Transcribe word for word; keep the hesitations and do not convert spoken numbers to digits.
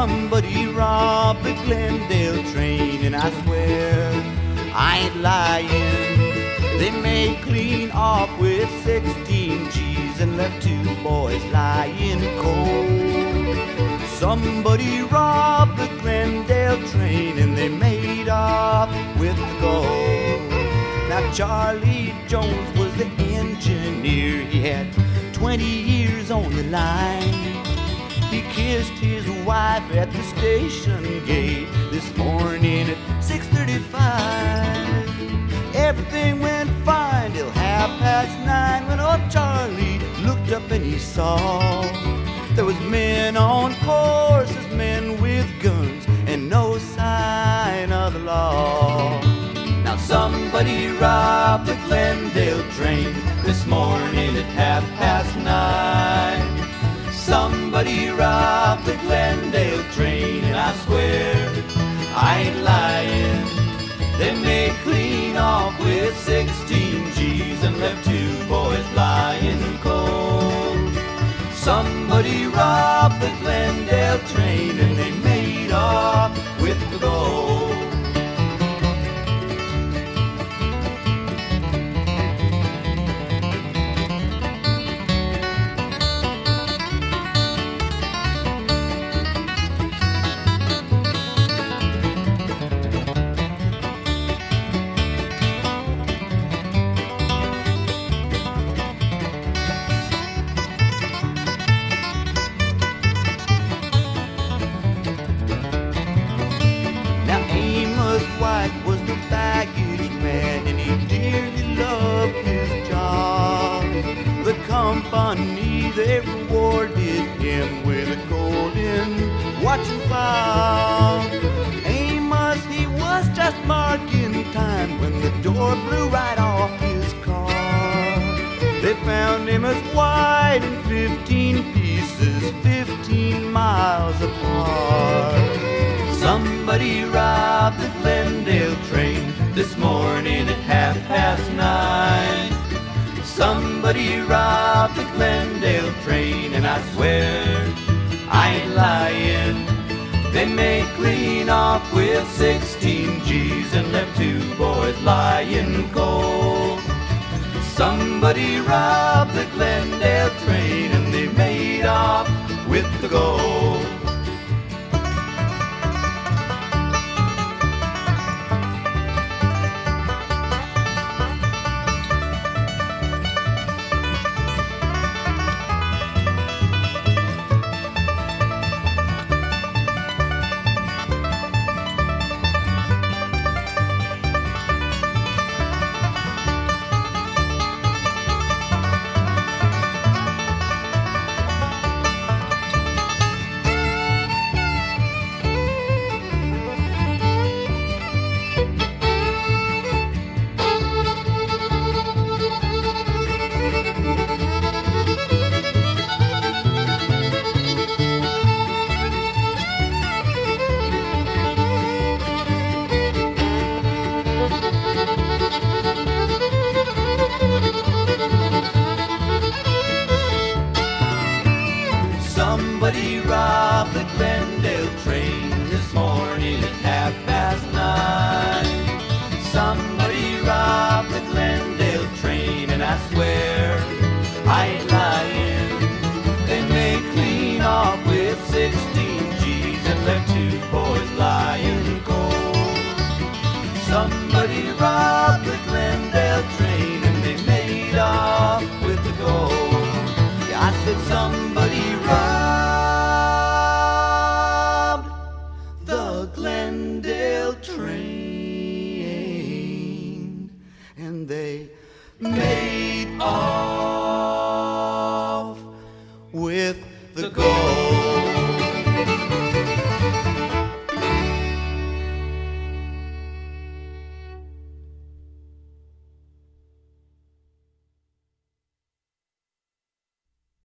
somebody robbed the Glendale train, and I swear I ain't lying. They made clean off with sixteen G's and left two boys lying cold. Somebody robbed the Glendale train and they made off with the gold. Now Charlie Jones was the engineer. He had twenty years on the line. He kissed his wife at the station gate this morning at six thirty-five. Everything went fine till half past nine when old Charlie looked up and he saw there was men on horses, men with guns, and no sign of the law. Now somebody robbed the Glendale train this morning at half past nine. Somebody robbed the Glendale train, and I swear I ain't lying. They made clean off with sixteen G's and left two boys lying cold. Somebody robbed the Glendale train and they made off with the gold. Was the baggage man, and he dearly loved his job. The company, they rewarded him with a golden watch and fob. Amos, he was just marking time when the door blew right off his car. They found Amos White in fifteen pieces, fifteen miles apart. Somebody robbed the Glendale train this morning at half past nine. Somebody robbed the Glendale train, and I swear I ain't lying. They made clean off with sixteen G's and left two boys lying cold. Somebody robbed the Glendale train and they made off with the gold. Somebody robbed the Glendale train this morning at half past nine. Somebody robbed the Glendale train, and I swear I ain't lying. They made clean off with sixteen G's and left two boys lying cold. Somebody robbed the Glendale train and they made off with the gold. Yeah, I said somebody robbed Glendale train and they made off with the gold.